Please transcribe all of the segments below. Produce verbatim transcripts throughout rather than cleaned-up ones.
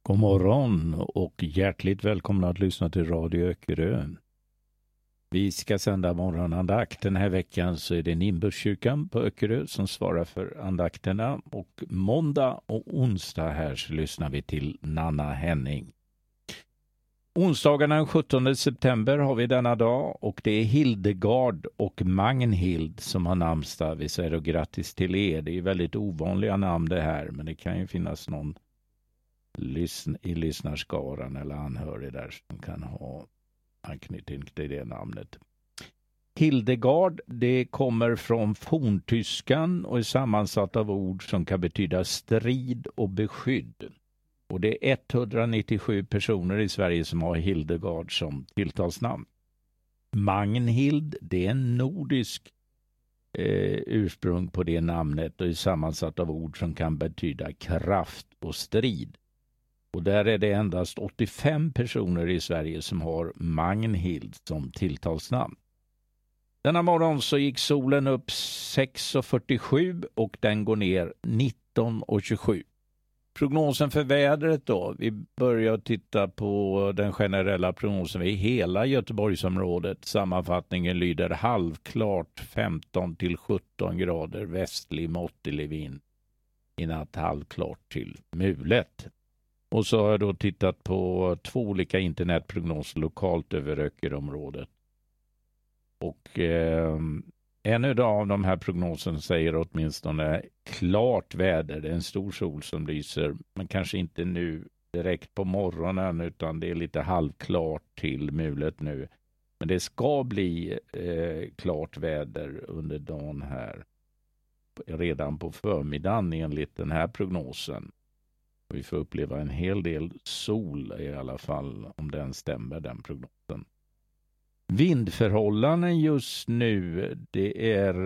God morgon och hjärtligt välkomna att lyssna till Radio Öckerö. Vi ska sända morgonandakt. Den här veckan så är det Nimbuskyrkan på Öckerö som svarar för andakterna. Och måndag och onsdag här så lyssnar vi till Nanna Henning. Onsdagarna den sjuttonde september har vi denna dag och det är Hildegard och Magnhild som har namnsdag. Vi säger då grattis till er. Det är väldigt ovanliga namn det här, men det kan ju finnas någon Lysn, i lyssnarskaran eller anhörig där som kan ha anknytning till det namnet. Hildegard, det kommer från forntyskan och är sammansatt av ord som kan betyda strid och beskydd. Och det är etthundranittiosju personer i Sverige som har Hildegard som tilltalsnamn. Magnhild, det är en nordisk eh, ursprung på det namnet och är sammansatt av ord som kan betyda kraft och strid. Och där är det endast åttiofem personer i Sverige som har Magnhild som tilltalsnamn. Denna morgon så gick solen upp sex och fyrtiosju och den går ner nitton och tjugosju. Prognosen för vädret då. Vi börjar titta på den generella prognosen i hela Göteborgsområdet. Sammanfattningen lyder halvklart femton till sjutton grader västlig måttlig vind. I natt halvklart till mulet. Och så har jag då tittat på två olika internetprognoser lokalt över Öckeröområdet. Och eh, en av de här prognoserna säger åtminstone klart väder. Det är en stor sol som lyser, men kanske inte nu direkt på morgonen utan det är lite halvklart till mulet nu. Men det ska bli eh, klart väder under dagen här. Redan på förmiddagen enligt den här prognosen. Vi får uppleva en hel del sol i alla fall om den stämmer, den prognosen. Vindförhållanden just nu, det är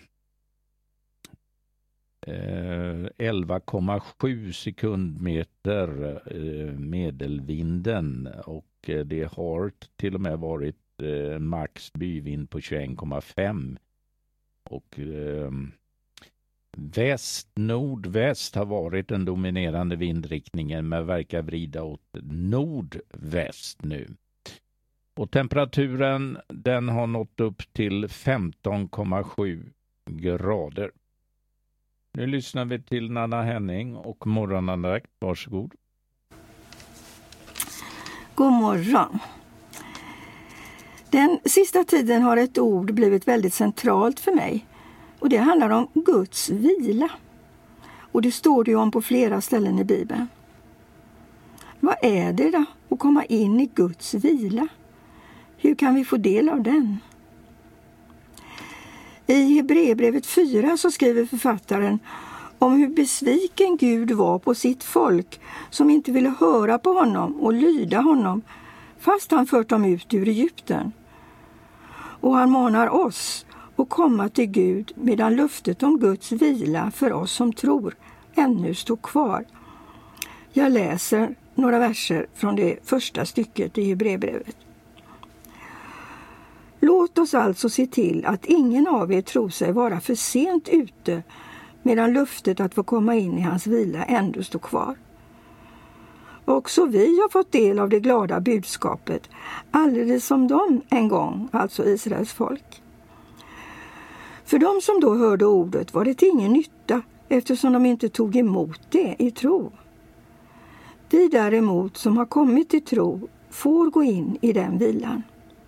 eh, elva komma sju sekundmeter eh, medelvinden och eh, det har till och med varit eh, max byvind på tjugoett komma fem och eh, väst, nordväst har varit den dominerande vindriktningen men verkar vrida åt nordväst nu. Och temperaturen den har nått upp till femton komma sju grader. Nu lyssnar vi till Nanna Henning och morgonandakt. Varsågod. God morgon. Den sista tiden har ett ord blivit väldigt centralt för mig. Och det handlar om Guds vila. Och det står det ju om på flera ställen i Bibeln. Vad är det då att komma in i Guds vila? Hur kan vi få del av den? I Hebreerbrevet fyra så skriver författaren om hur besviken Gud var på sitt folk som inte ville höra på honom och lyda honom fast han fört dem ut ur Egypten. Och han manar oss att komma till Gud medan löftet om Guds vila för oss som tror ännu står kvar. Jag läser några verser från det första stycket i Hebreerbrevet. Låt oss alltså se till att ingen av er tror sig vara för sent ute medan löftet att få komma in i hans vila ändå står kvar. Också vi har fått del av det glada budskapet, alldeles som de en gång, alltså Israels folk. För de som då hörde ordet var det till ingen nytta eftersom de inte tog emot det i tro. Vi däremot som har kommit till tro får gå in i den vilan.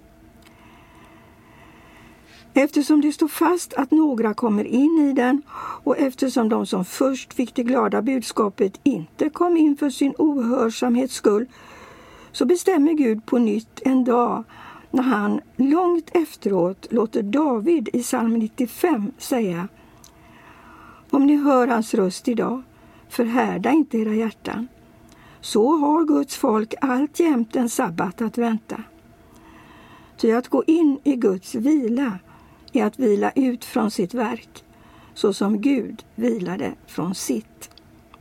Eftersom det står fast att några kommer in i den och eftersom de som först fick det glada budskapet inte kom in för sin ohörsamhets skull så bestämmer Gud på nytt en dag när han långt efteråt låter David i psalm nittiofem säga: om ni hör hans röst idag, förhärda inte era hjärtan. Så har Guds folk alltjämt en sabbat att vänta. Ty att gå in i Guds vila är att vila ut från sitt verk, så som Gud vilade från sitt.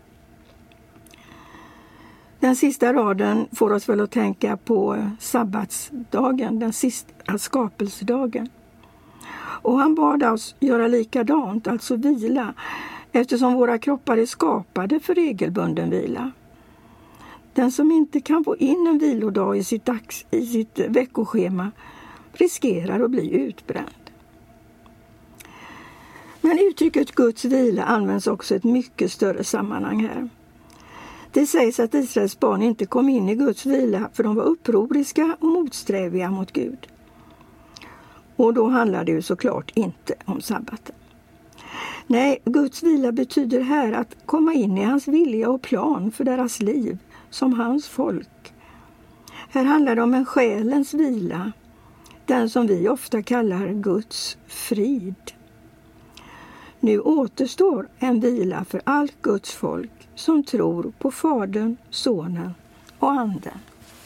Den sista raden får oss väl att tänka på sabbatsdagen, den sista skapelsedagen. Och han bad oss göra likadant, alltså vila, eftersom våra kroppar är skapade för regelbunden vila. Den som inte kan få in en vilodag i sitt, dags, i sitt veckoschema riskerar att bli utbränd. Men uttrycket Guds vila används också i ett mycket större sammanhang här. Det sägs att Israels barn inte kom in i Guds vila för de var upproriska och motsträviga mot Gud. Och då handlar det ju såklart inte om sabbaten. Nej, Guds vila betyder här att komma in i hans vilja och plan för deras liv som hans folk. Här handlar det om en själens vila, den som vi ofta kallar Guds frid. Nu återstår en vila för allt Guds folk som tror på Fadern, Sonen och Anden.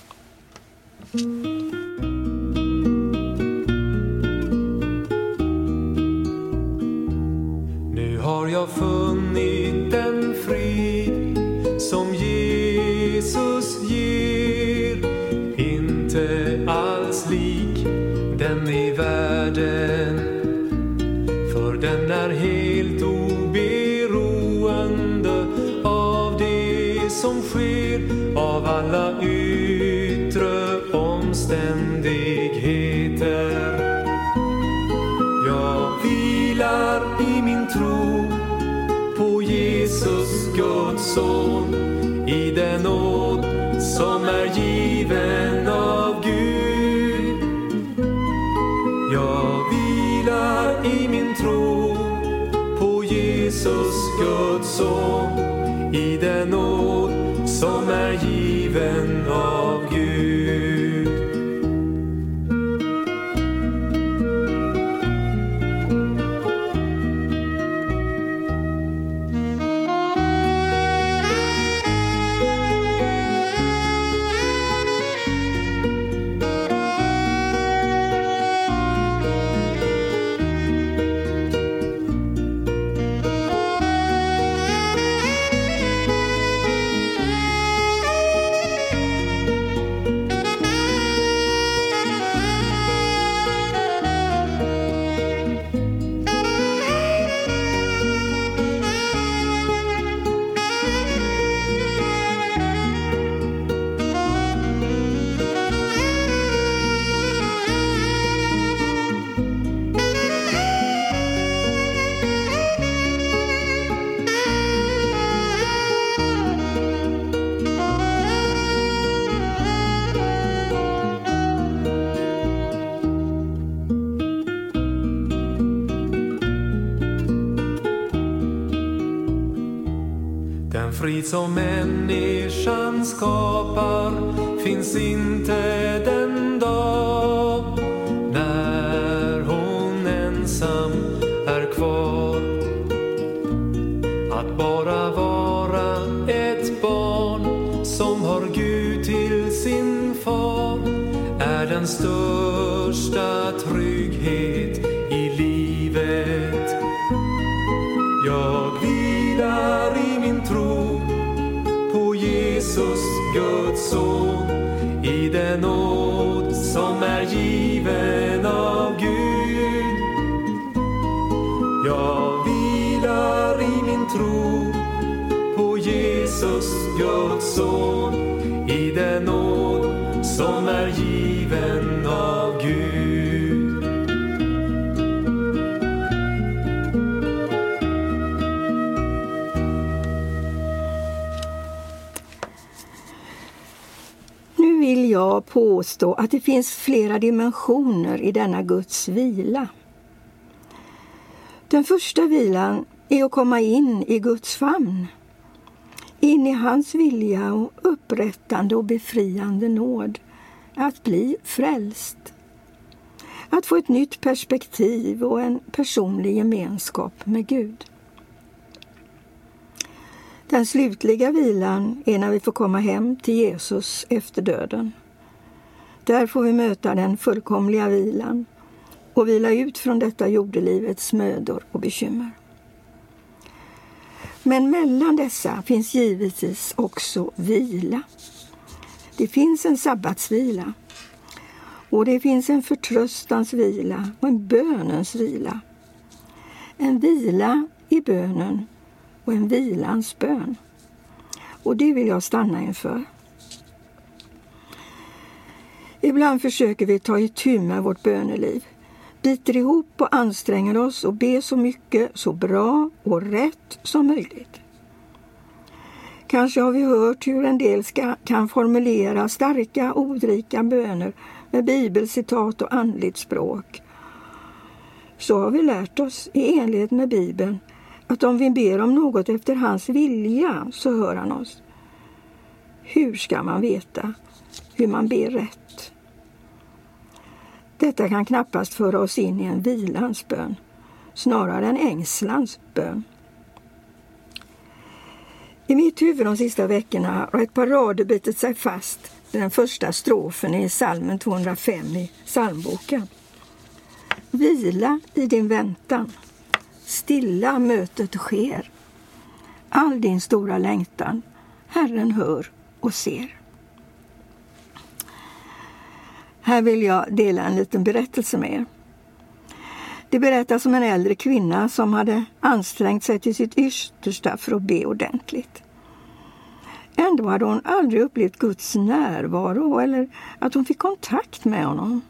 Nu har jag funnit den frid som Jesus ger, inte alls lik den i världen, för den är helt oberoende av det som sker, av alla yttre omständigheter. Jag vilar i min tro på Jesus, Guds son, i den nåd som är given av Gud. Jag vilar i min tro på Jesus, Guds son, i den nåd som är given av Gud. Den frid som människan skapar finns inte den dag när hon ensam är kvar. Att bara vara ett barn som har Gud till sin far är den största trygghet i livet. Jag vilar i min tro på Jesus, Guds son, i den nåd som är given av Gud. Jag vilar i min tro på Jesus, Guds son, i den nåd som är given av Gud. Vill jag påstå att det finns flera dimensioner i denna Guds vila. Den första vilan är att komma in i Guds famn, in i hans vilja och upprättande och befriande nåd, att bli frälst, att få ett nytt perspektiv och en personlig gemenskap med Gud. Den slutliga vilan är när vi får komma hem till Jesus efter döden. Där får vi möta den fullkomliga vilan och vila ut från detta jordelivets mödor och bekymmer. Men mellan dessa finns givetvis också vila. Det finns en sabbatsvila och det finns en förtröstans vila och en bönens vila. En vila i bönen och en vilans bön. Och det vill jag stanna inför. Ibland försöker vi ta itu med vårt böneliv. Biter ihop och anstränger oss och ber så mycket, så bra och rätt som möjligt. Kanske har vi hört hur en del ska, kan formulera starka, ordrika böner med bibelcitat och andligt språk. Så har vi lärt oss i enlighet med Bibeln att om vi ber om något efter hans vilja så hör han oss. Hur ska man veta hur man ber rätt? Detta kan knappast föra oss in i en vilans bön, snarare en ängslans bön. I mitt huvud de sista veckorna har ett par rader bitit sig fast i den första strofen i psalmen tvåhundrafem i psalmboken. Vila i din väntan, stilla mötet sker. All din stora längtan, Herren hör och ser. Här vill jag dela en liten berättelse med er. Det berättas om en äldre kvinna som hade ansträngt sig till sitt yttersta för att be ordentligt. Ändå hade hon aldrig upplevt Guds närvaro eller att hon fick kontakt med honom.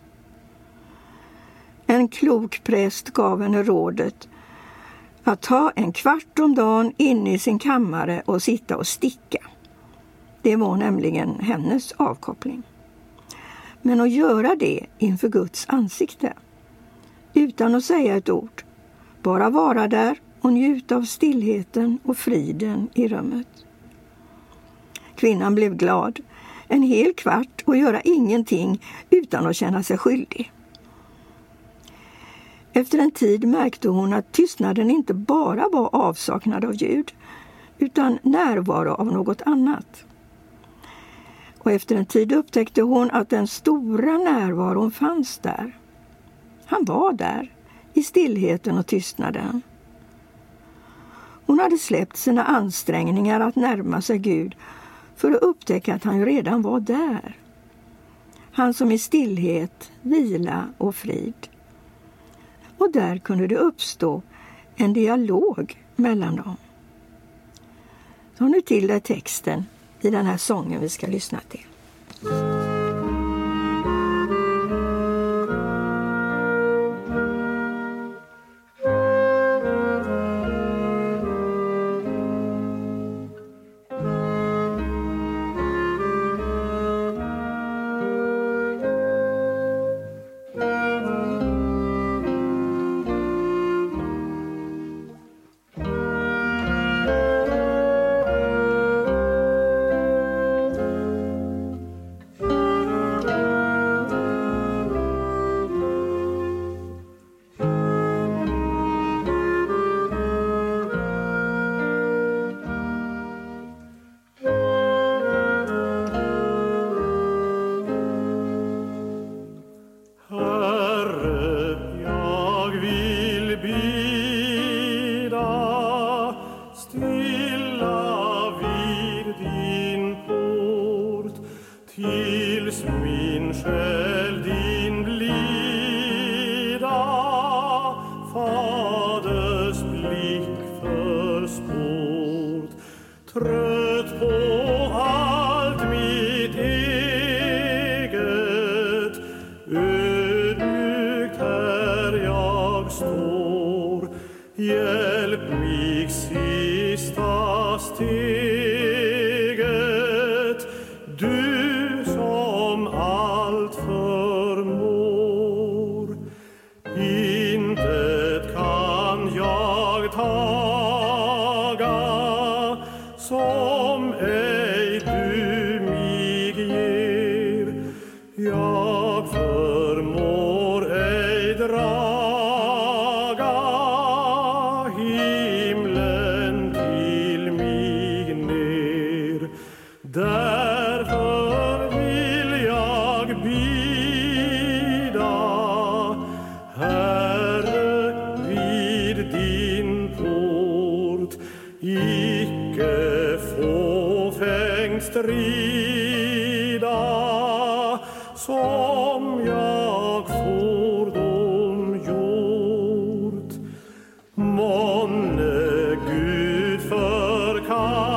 En klok präst gav henne rådet att ta en kvart om dagen in i sin kammare och sitta och sticka. Det var nämligen hennes avkoppling. Men att göra det inför Guds ansikte, utan att säga ett ord, bara vara där och njuta av stillheten och friden i rummet. Kvinnan blev glad, en hel kvart och göra ingenting utan att känna sig skyldig. Efter en tid märkte hon att tystnaden inte bara var avsaknad av ljud, utan närvaro av något annat. Och efter en tid upptäckte hon att den stora närvaron fanns där. Han var där, i stillheten och tystnaden. Hon hade släppt sina ansträngningar att närma sig Gud för att upptäcka att han redan var där. Han som i stillhet, vila och frid. Och där kunde det uppstå en dialog mellan dem. Så nu till det texten i den här sången vi ska lyssna till.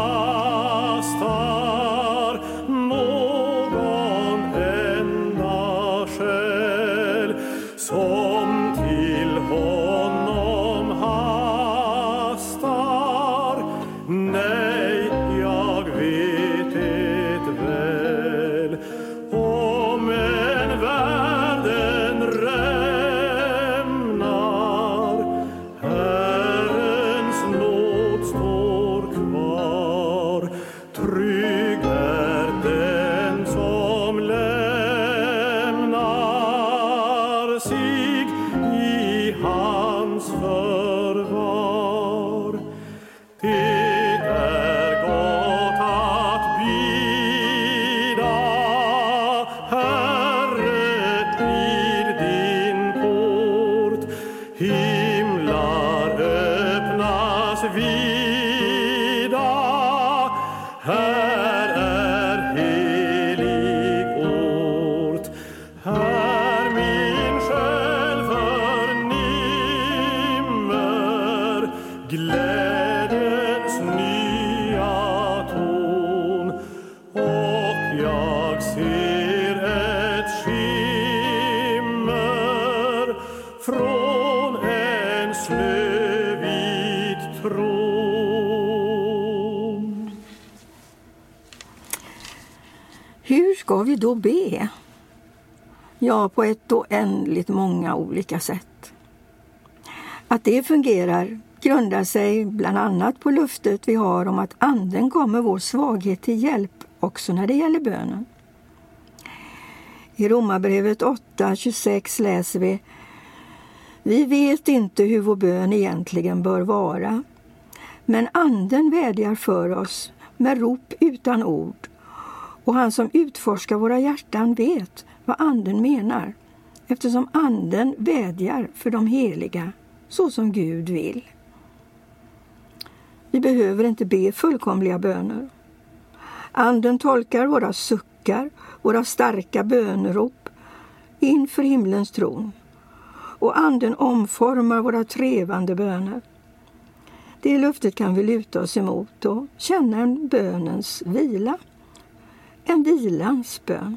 Någon enda ska vi då be? Ja, på ett oändligt många olika sätt. Att det fungerar grundar sig bland annat på löftet vi har om att anden kommer vår svaghet till hjälp också när det gäller bönen. I Romarbrevet åtta tjugosex läser vi: Vi vet inte hur vår bön egentligen bör vara, men anden vädjar för oss med rop utan ord, och han som utforskar våra hjärtan vet vad anden menar, eftersom anden vädjar för de heliga så som Gud vill. Vi behöver inte be fullkomliga böner. Anden tolkar våra suckar, våra starka bönerop inför himlens tron, och anden omformar våra trevande böner. Det löftet kan vi luta oss emot och känna en bönens vila, en vilans bön.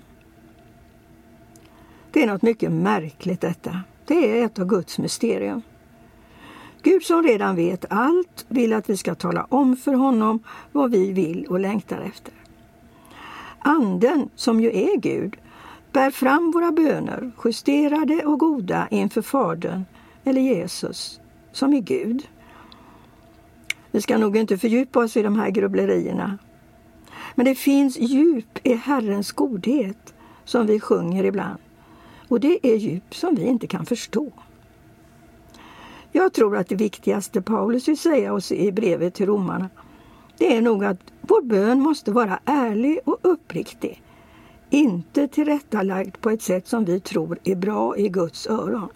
Det är något mycket märkligt detta. Det är ett av Guds mysterium. Gud som redan vet allt vill att vi ska tala om för honom vad vi vill och längtar efter. Anden, som ju är Gud, bär fram våra böner, justerade och goda inför Fadern eller Jesus, som är Gud. Vi ska nog inte fördjupa oss i de här grubblerierna. Men det finns djup i Herrens godhet som vi sjunger ibland. Och det är djup som vi inte kan förstå. Jag tror att det viktigaste Paulus vill säga oss i brevet till romarna, det är nog att vår bön måste vara ärlig och uppriktig. Inte tillrättalagd på ett sätt som vi tror är bra i Guds öron.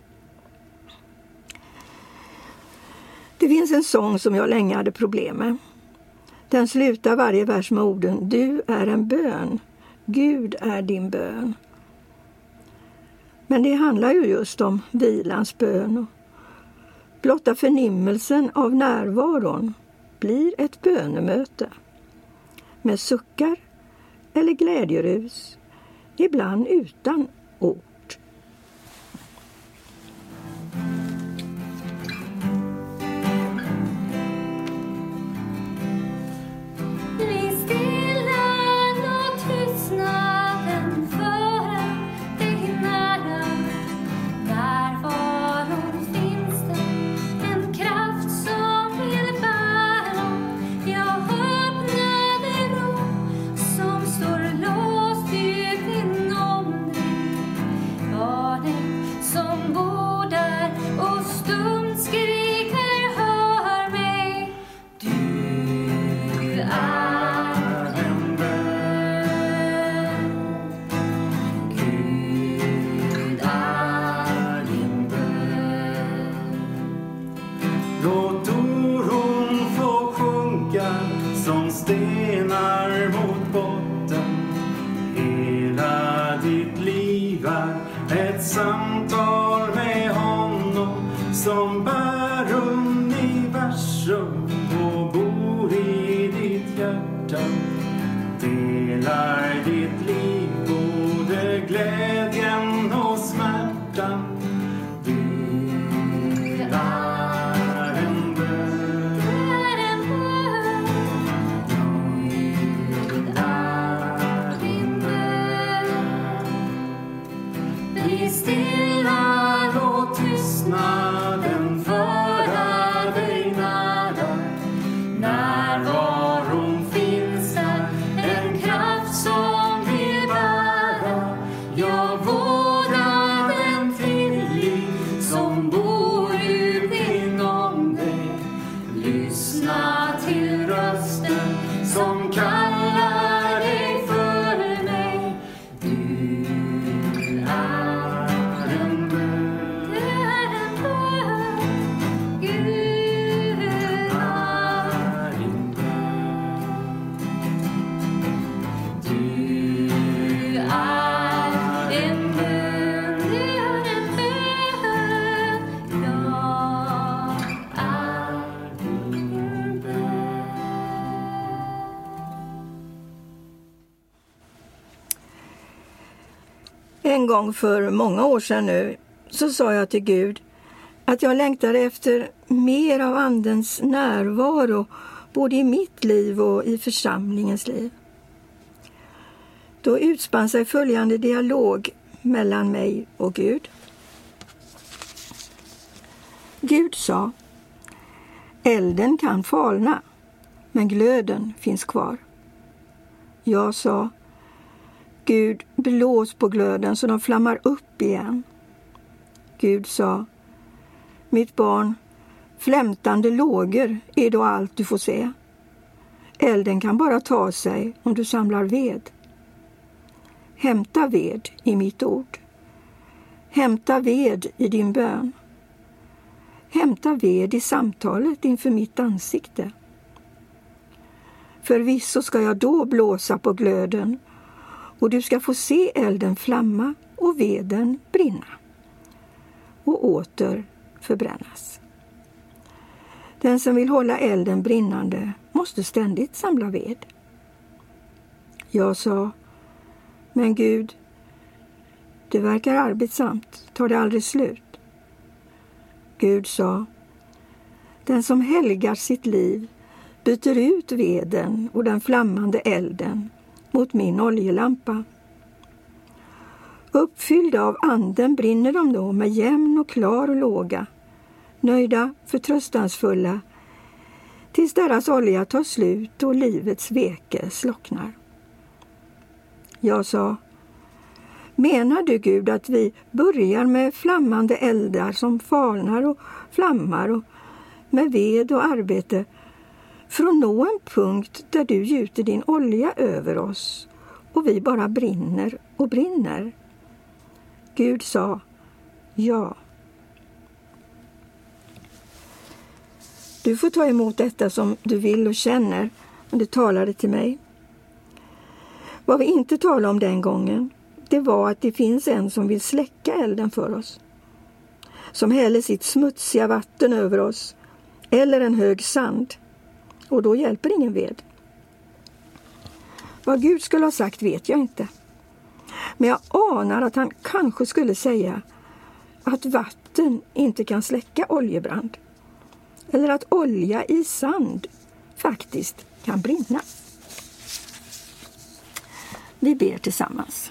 Det finns en sång som jag länge hade problem med. Den slutar varje vers med orden: Du är en bön, Gud är din bön. Men det handlar ju just om vilans bön. Blotta förnimmelsen av närvaron blir ett bönemöte med suckar eller glädjerus, ibland utan ord. Samtal med honom som bär universum och bor i ditt hjärta. Delar ditt liv, både glädjen och smärtan. Du är en bön. Du är din bön. Bli stilla, låt tystnaden föra dig nära. Närvaron finns där, en kraft som vill bära. Jag vårdar den tillit som bor djupt inom dig. Lyssna till rösten som kallar dig för mig. Du är en bön. Du är en bön. Gud är din bön. Du är en bön. Du är en bön. Jag är din bön. En gång för många år sedan nu så sa jag till Gud att jag längtar efter mer av andens närvaro både i mitt liv och i församlingens liv. Då utspann sig följande dialog mellan mig och Gud. Gud sa: elden kan falna, men glöden finns kvar. Jag sa: Gud, blås på glöden så de flammar upp igen. Gud sa: mitt barn, flämtande lågor är då allt du får se. Elden kan bara ta sig om du samlar ved. Hämta ved i mitt ord. Hämta ved i din bön. Hämta ved i samtalet inför mitt ansikte. Förvisso ska jag då blåsa på glöden, och du ska få se elden flamma och veden brinna och åter förbrännas. Den som vill hålla elden brinnande måste ständigt samla ved. Jag sa: men Gud, det verkar arbetsamt, tar det aldrig slut? Gud sa: den som helgar sitt liv byter ut veden och den flammande elden mot min oljelampa. Uppfyllda av anden brinner de då med jämn och klar låga, nöjda, förtröstansfulla, tills deras olja tar slut och livets veke slocknar. Jag sa: menar du, Gud, att vi börjar med flammande eldar som falnar och flammar och med ved och arbete för att nå en punkt där du gjuter din olja över oss och vi bara brinner och brinner? Gud sa: ja. Du får ta emot detta som du vill och känner, men det talade till mig. Vad vi inte talade om den gången, det var att det finns en som vill släcka elden för oss. Som häller sitt smutsiga vatten över oss, eller en hög sand, och då hjälper ingen ved. Vad Gud skulle ha sagt vet jag inte. Men jag anar att han kanske skulle säga att vatten inte kan släcka oljebrand. Eller att olja i sand faktiskt kan brinna. Vi ber tillsammans.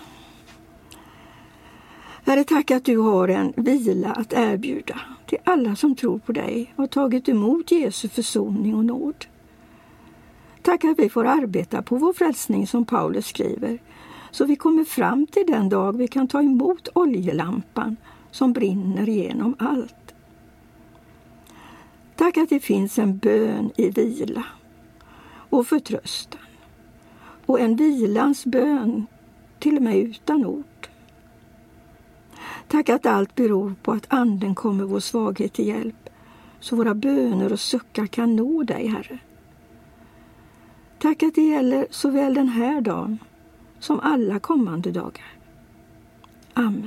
Herre, tack att du har en vila att erbjuda till alla som tror på dig och tagit emot Jesu försoning och nåd. Tack att vi får arbeta på vår frälsning som Paulus skriver, så vi kommer fram till den dag vi kan ta emot oljelampan som brinner igenom allt. Tack att det finns en bön i vila och förtröstan, och en vilans bön till och med utan ord. Tack att allt beror på att anden kommer vår svaghet till hjälp, så våra böner och suckar kan nå dig, Herre. Tack att det gäller såväl den här dagen som alla kommande dagar. Amen.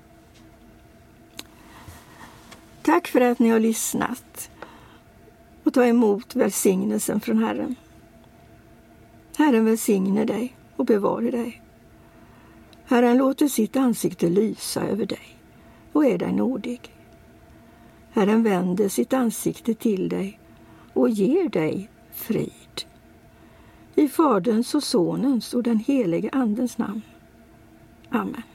Tack för att ni har lyssnat och ta emot välsignelsen från Herren. Herren välsigne dig och bevare dig. Herren låter sitt ansikte lysa över dig och är dig nådig. Herren vänder sitt ansikte till dig och ger dig frid. I Faderns och Sonens och den helige Andens namn. Amen.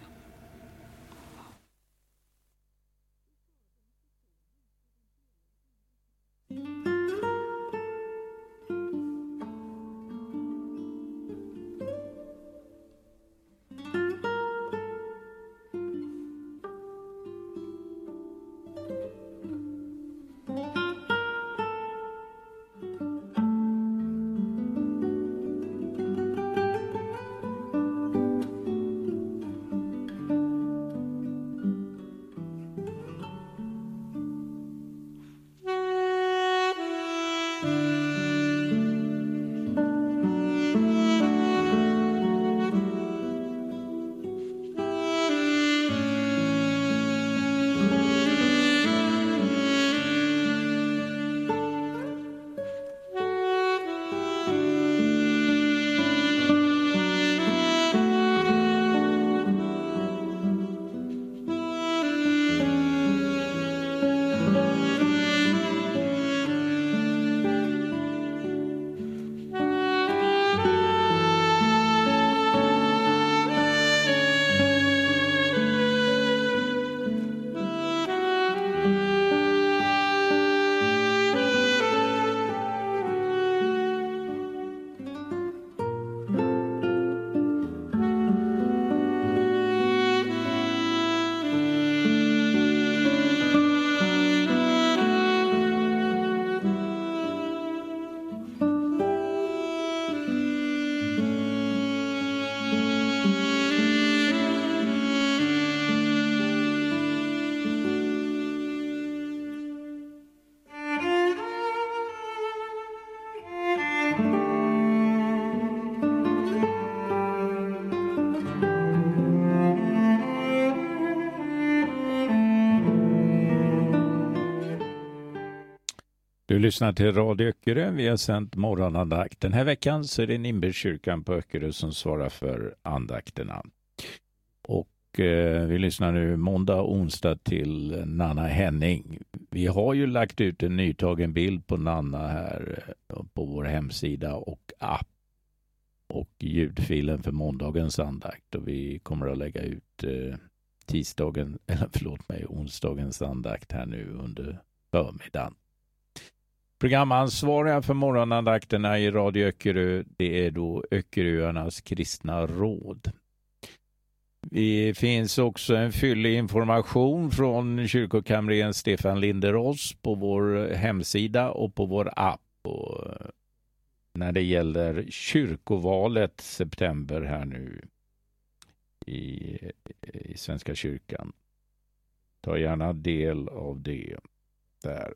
Du lyssnar till Radio Öckerö. Vi har sänt morgonandakt. Den här veckan så är det Nimberskyrkan på Öckerö som svarar för andakterna. Och eh, vi lyssnar nu måndag och onsdag till Nanna Henning. Vi har ju lagt ut en nytagen bild på Nanna här på vår hemsida och app. Och ljudfilen för måndagens andakt. Och vi kommer att lägga ut eh, tisdagen, eller förlåt mig, onsdagens andakt här nu under förmiddagen. Programansvariga för morgonandakterna i Radio Öckerö, det är då Öckeröarnas kristna råd. Det finns också en fyllig information från kyrkokamrern Stefan Linderos på vår hemsida och på vår app. Och när det gäller kyrkovalet september här nu i, i Svenska kyrkan. Ta gärna del av det där.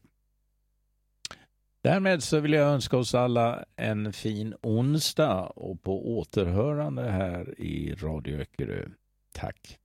Därmed så vill jag önska oss alla en fin onsdag och på återhörande här i Radio Öckerö. Tack.